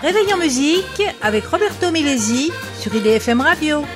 Réveil en musique avec Roberto Milesi sur IDFM Radio.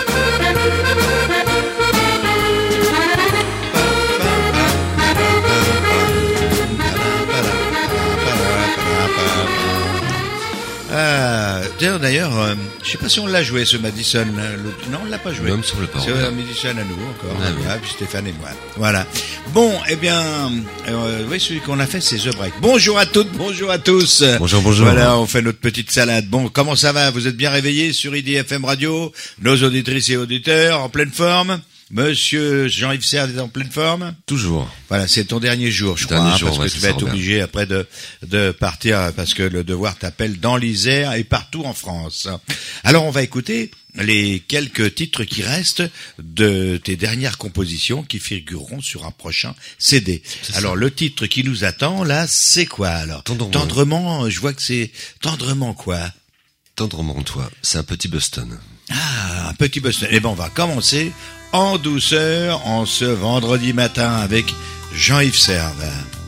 D'ailleurs, je sais pas si on l'a joué ce Madison. Non, on l'a pas joué. Même sur le parole. C'est Madison à nous encore. Ah, puis Stéphane et moi. Voilà. Bon, eh bien, oui, celui qu'on a fait, c'est The Break. Bonjour à toutes, bonjour à tous. Bonjour. Voilà, on fait notre petite salade. Bon, comment ça va? Vous êtes bien réveillés sur IDFM Radio? Nos auditrices et auditeurs en pleine forme? Monsieur Jean-Yves Serre est en pleine forme? Toujours. Voilà, c'est ton dernier jour, je crois, parce que tu vas être obligé après de partir parce que le devoir t'appelle dans l'Isère et partout en France. Alors, on va écouter les quelques titres qui restent de tes dernières compositions qui figureront sur un prochain CD. Alors, le titre qui nous attend, là, c'est quoi, alors? Tendrement, je vois que c'est tendrement quoi? Tendrement, toi. C'est un petit Boston. Ah, un petit Boston. Eh ben, on va commencer en douceur en ce vendredi matin avec Jean-Yves Serve.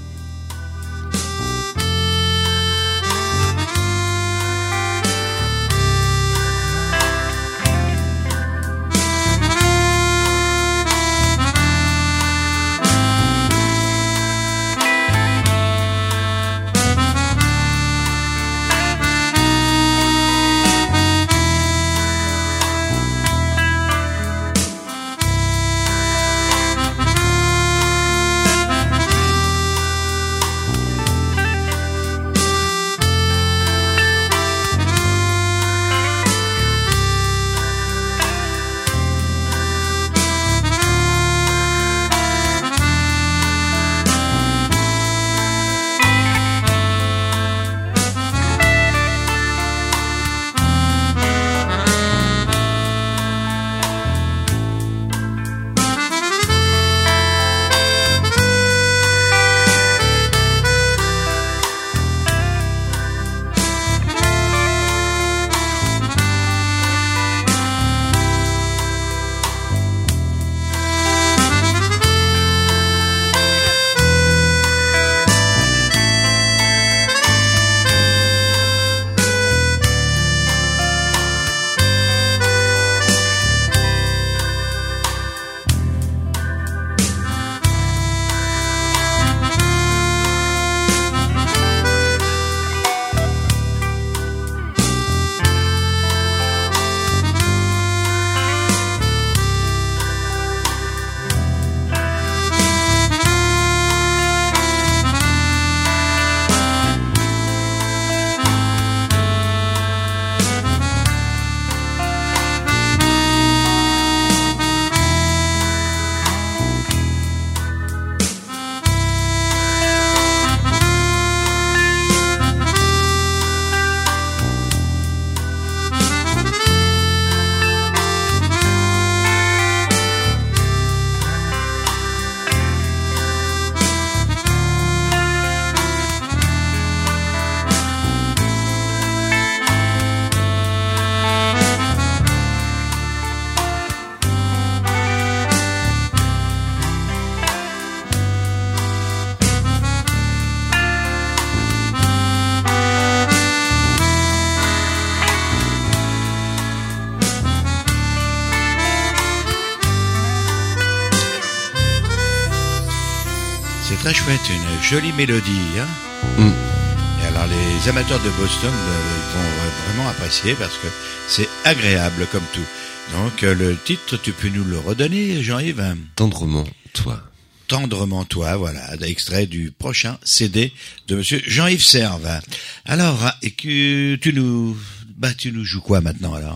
Très chouette, une jolie mélodie. Hein. Et alors les amateurs de Boston ils vont vraiment apprécier parce que c'est agréable comme tout. Donc le titre, tu peux nous le redonner, Jean-Yves? Tendrement, toi. Tendrement, toi, voilà, extrait du prochain CD de monsieur Jean-Yves Serve. Alors, et que tu nous joues quoi maintenant alors?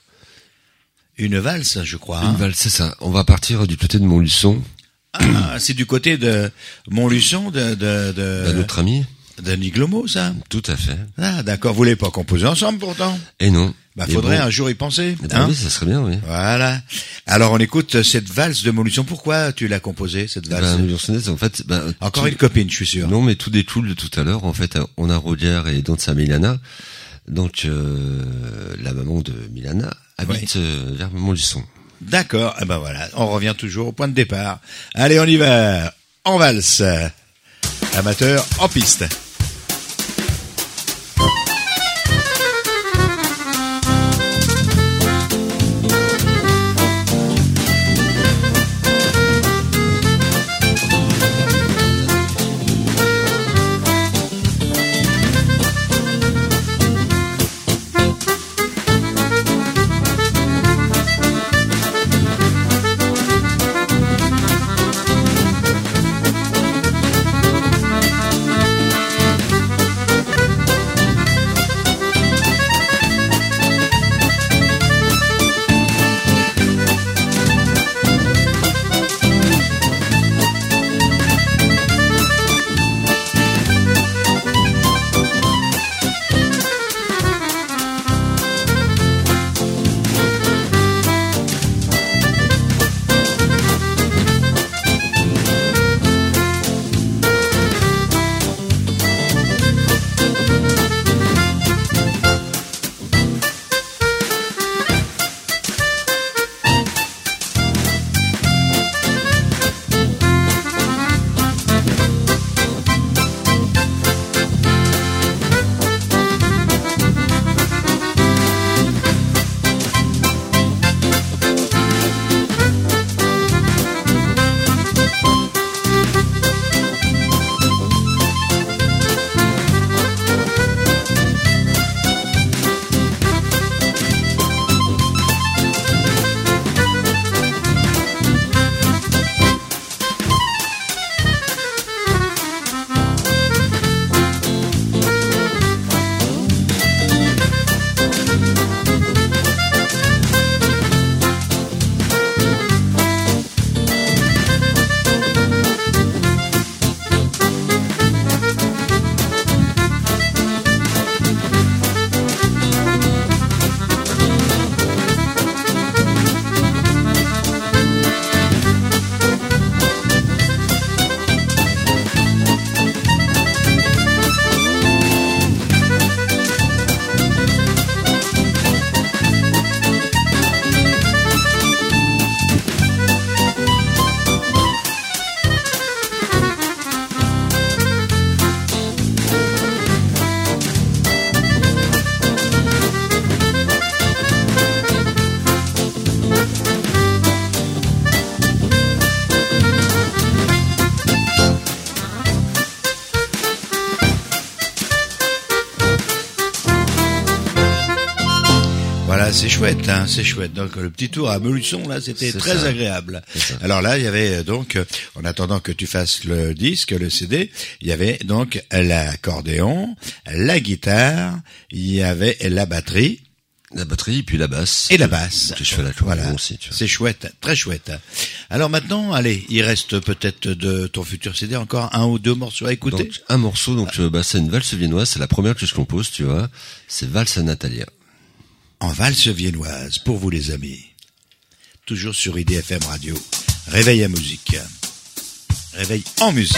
Une valse, je crois. Une valse, c'est ça. On va partir du côté de Montluçon. Ah, c'est du côté de Montluçon, de notre ami de Niglomo, ça? Tout à fait. Ah, d'accord. Vous voulez pas composer ensemble, pourtant? Et non. Faudrait un jour y penser. Oui, ça serait bien, oui. Voilà. Alors, on écoute cette valse de Montluçon. Pourquoi tu l'as composée, cette valse? Montluçonnaise, en fait, encore une copine, je suis sûr. Non, mais tout découle de tout à l'heure. En fait, on a Rodière et Donza Milana. Donc, la maman de Milana habite vers Montluçon. D'accord, eh ben voilà, on revient toujours au point de départ. Allez, on y va, en valse, amateur en piste. c'est chouette, hein, c'est chouette. Donc le petit tour à Meuluçon là, c'était très agréable. Alors là, il y avait donc, en attendant que tu fasses le disque, le CD, il y avait donc l'accordéon, la guitare, il y avait la batterie. La batterie, puis la basse. Et la basse. Je fais l'accordéon voilà. aussi, tu vois. C'est chouette, très chouette. Alors maintenant, allez, il reste peut-être de ton futur CD encore un ou deux morceaux à écouter. Donc, un morceau, c'est une valse viennoise, c'est la première que je compose, tu vois. C'est Valse à Natalia. En valse viennoise, pour vous les amis. Toujours sur IDFM Radio. Réveil à musique. Réveil en musique.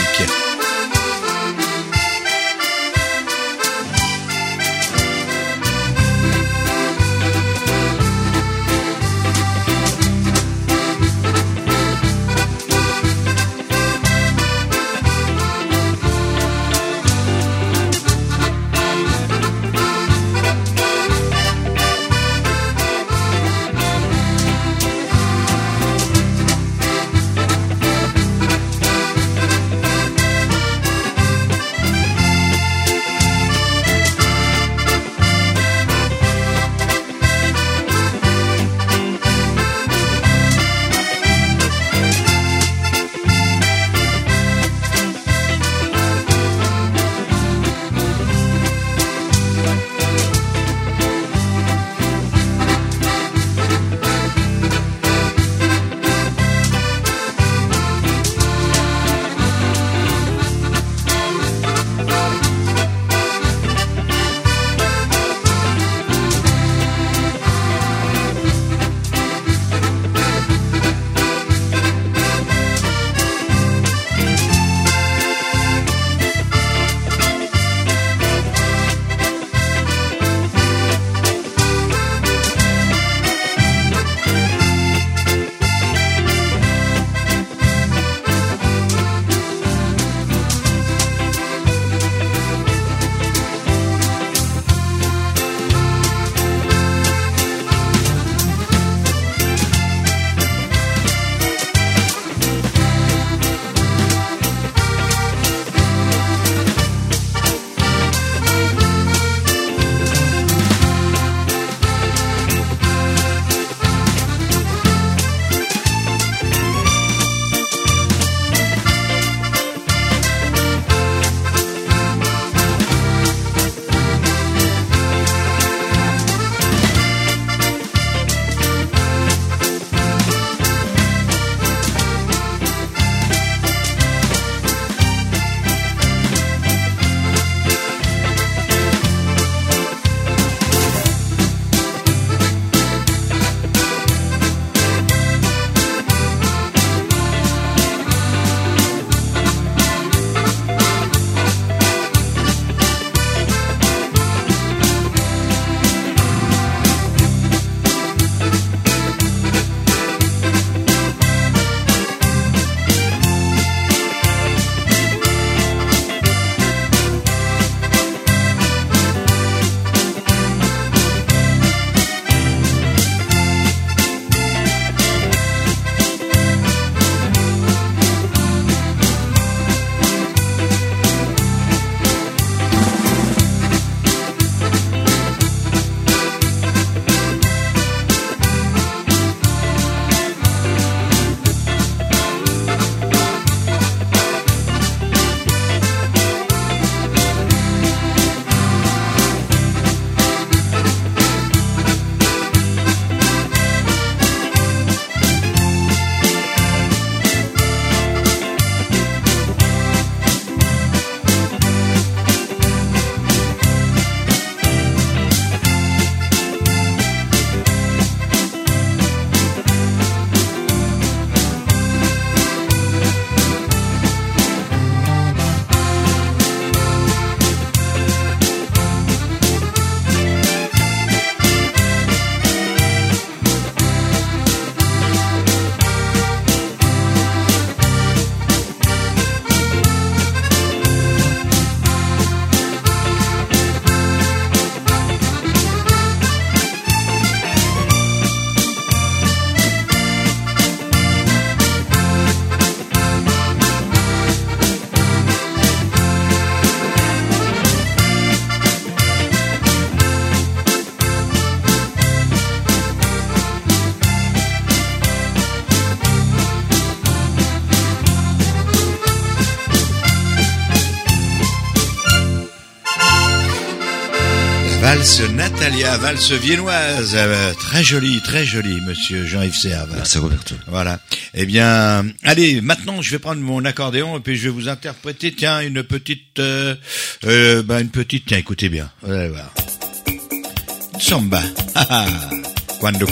Valse Natalia, valse viennoise, très jolie, monsieur Jean-Yves Serve. Merci Roberto. Voilà. Eh bien, allez, maintenant je vais prendre mon accordéon et puis je vais vous interpréter, tiens, une petite, tiens, écoutez bien. Vous allez voir. Samba. Quando.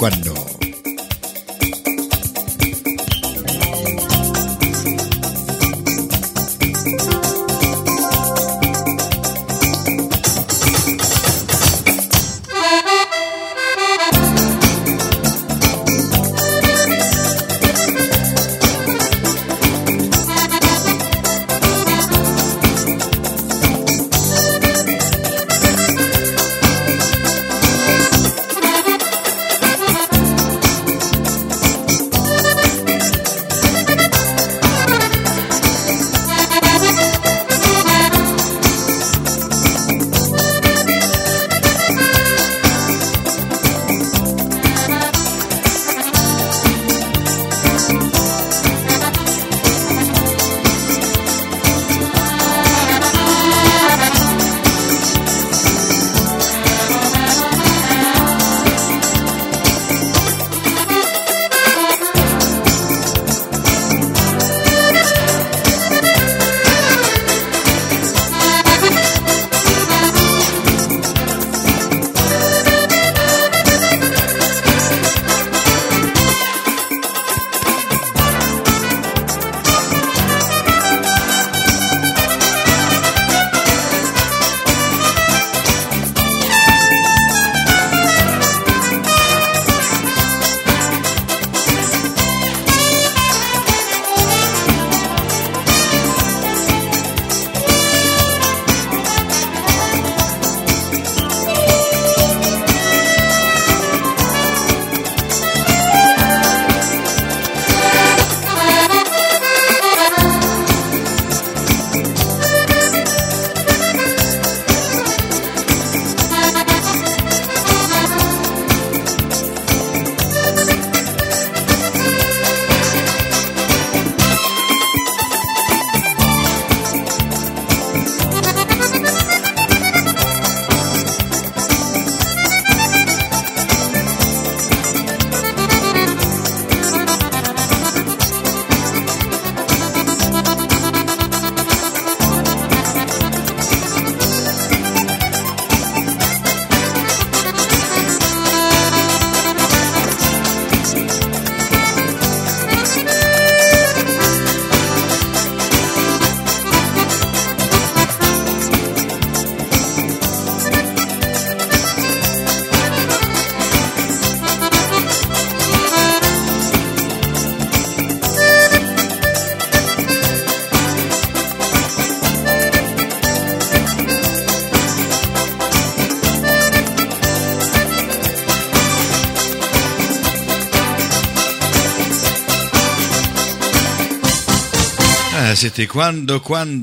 C'était quando,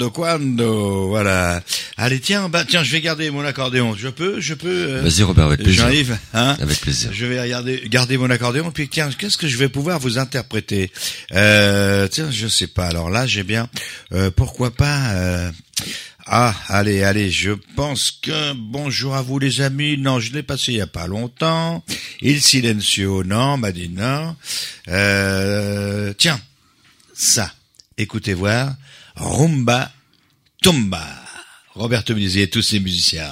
voilà. Allez, tiens, je vais garder mon accordéon. Je peux. Vas-y, Robert, avec plaisir. Jean-Yves, hein? Avec plaisir. Je vais garder mon accordéon, puis tiens, qu'est-ce que je vais pouvoir vous interpréter? Tiens, je sais pas. Alors là, j'ai bien, pourquoi pas, allez, je pense que bonjour à vous les amis. Non, je l'ai passé il y a pas longtemps. Il Silencio, non, m'a dit non. Tiens, ça. Écoutez voir, Rumba Tumba, Roberto Milesi et tous ses musiciens.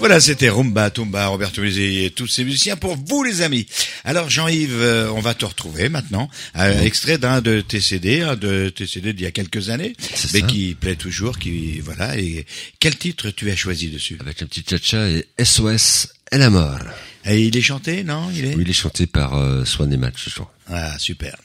Voilà, c'était Rumba Tumba, Roberto Mélisy et tous ces musiciens pour vous les amis. Alors Jean-Yves, on va te retrouver maintenant, extrait d'un de tes CD, d'il y a quelques années, mais qui plaît toujours, voilà. Et quel titre tu as choisi dessus? Avec un petit cha-cha et SOS et la mort. Et il est chanté, non? Oui, il est chanté par Swan et Match, je crois. Ah, super.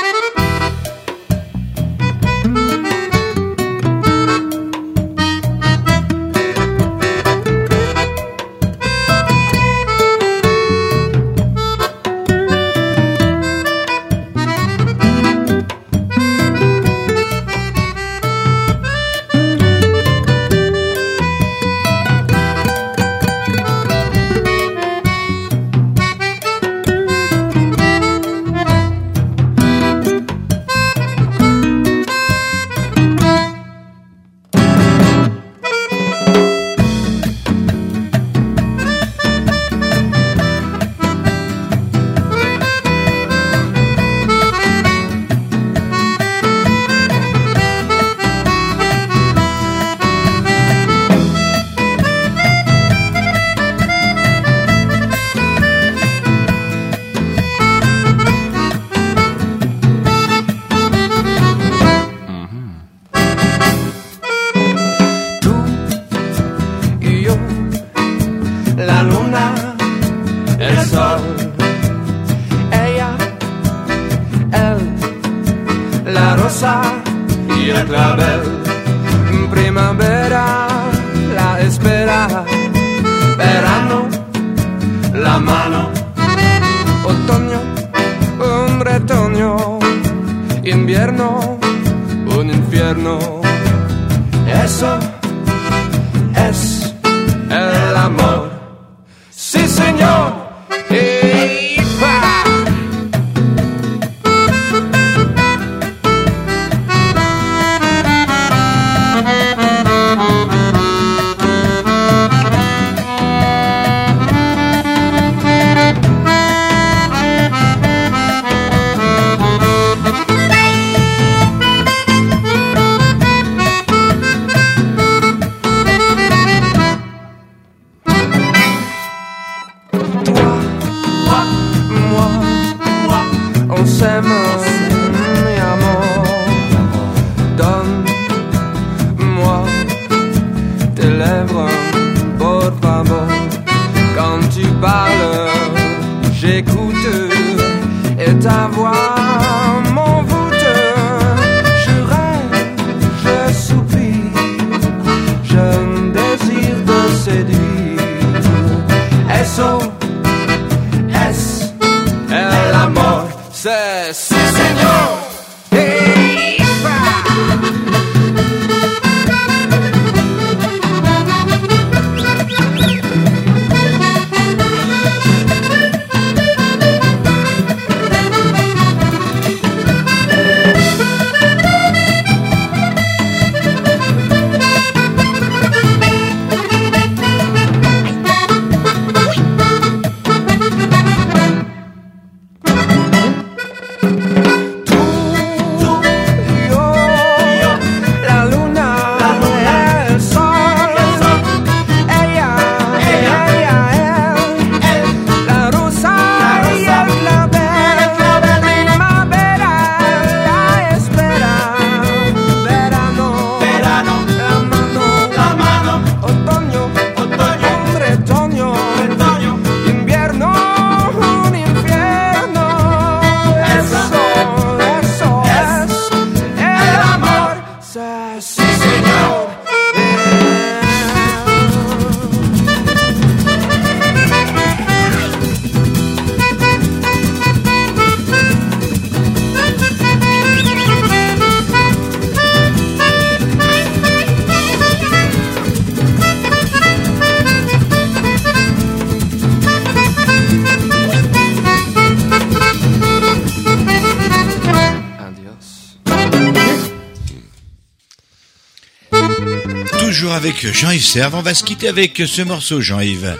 Avec Jean-Yves Serve, on va se quitter avec ce morceau, Jean-Yves.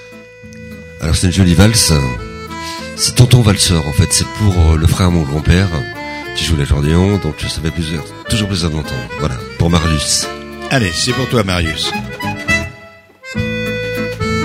Alors c'est une jolie valse. C'est Tonton Valseur, en fait, c'est pour le frère de mon grand-père qui joue l'accordéon, donc ça fait toujours plaisir de l'entendre. Voilà, pour Marius. Allez, c'est pour toi, Marius.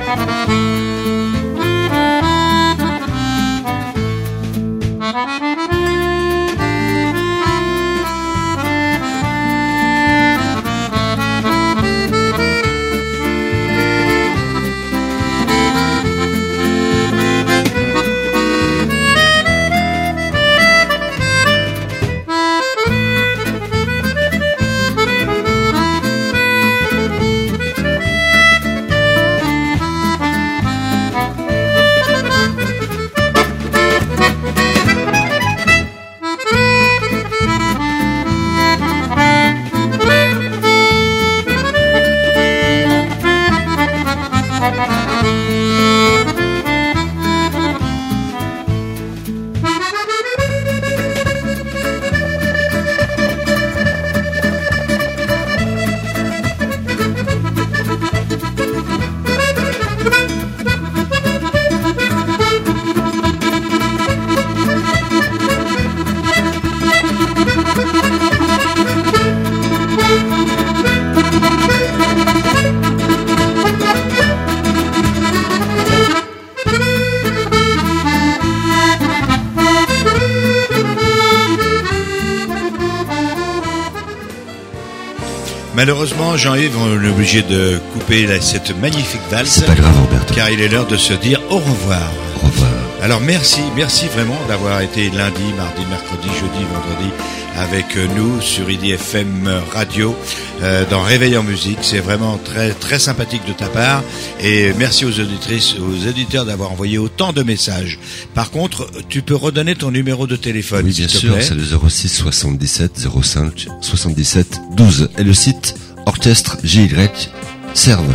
Malheureusement, Jean-Yves, on est obligé de couper cette magnifique valse. C'est pas grave, Roberto. Car il est l'heure de se dire au revoir. Au revoir. Alors merci vraiment d'avoir été lundi, mardi, mercredi, jeudi, vendredi avec nous sur IDFM Radio dans Réveil en musique. C'est vraiment très très sympathique de ta part et merci aux auditrices, aux auditeurs d'avoir envoyé autant de messages. Par contre, tu peux redonner ton numéro de téléphone. Oui, bien sûr, c'est le 06 77 05 77 12 et le site Orchestre GY Serve.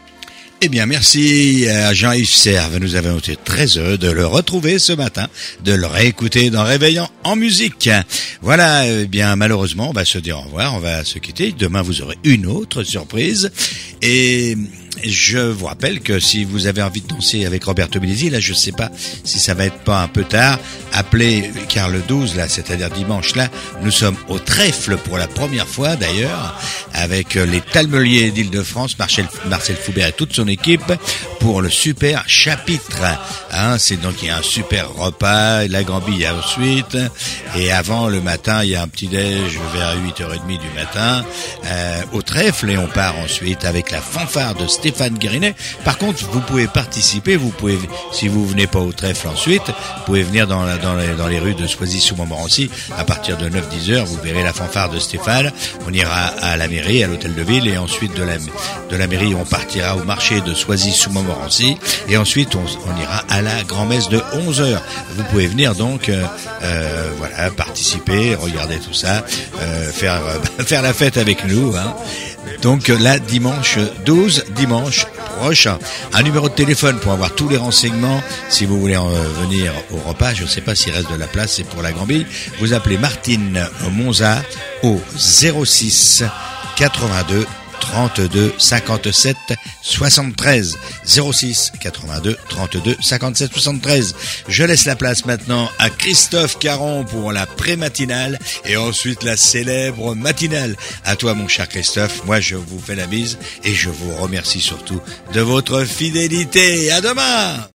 Eh bien, merci à Jean-Yves Serve. Nous avons été très heureux de le retrouver ce matin, de le réécouter dans Réveillant en musique. Voilà, eh bien, malheureusement, on va se dire au revoir, on va se quitter. Demain, vous aurez une autre surprise. Et je vous rappelle que si vous avez envie de danser avec Roberto Milesi, là, je sais pas si ça va être pas un peu tard, appelez, car le 12, là, c'est-à-dire dimanche, là, nous sommes au trèfle pour la première fois, d'ailleurs, avec les Talmeliers d'Île-de-France, Marcel Foubert et toute son équipe, pour le super chapitre. Hein, c'est donc, il y a un super repas, la gambille ensuite, et avant, le matin, il y a un petit déj vers 8h30 du matin, au trèfle, et on part ensuite avec la fanfare de Stéphane Guérinet. Par contre, vous pouvez participer, vous pouvez, si vous venez pas au trèfle ensuite, vous pouvez venir dans les rues de Soisy-sous-Montmorency à partir de 9-10 heures, vous verrez la fanfare de Stéphane. On ira à la mairie, à l'hôtel de ville, et ensuite de la mairie, on partira au marché de Soisy-sous-Montmorency, et ensuite on ira à la grand-messe de 11 heures. Vous pouvez venir donc, voilà, participer, regarder tout ça, faire la fête avec nous, hein. Donc là, dimanche 12, dimanche prochain. Un numéro de téléphone pour avoir tous les renseignements. Si vous voulez venir au repas, je ne sais pas s'il reste de la place, c'est pour la Gambie. Vous appelez Martine Monza au 06 82 32 57 73 06 82 32 57 73. Je laisse la place maintenant à Christophe Caron pour la pré-matinale et ensuite la célèbre matinale. À toi mon cher Christophe, moi je vous fais la bise et je vous remercie surtout de votre fidélité. À demain.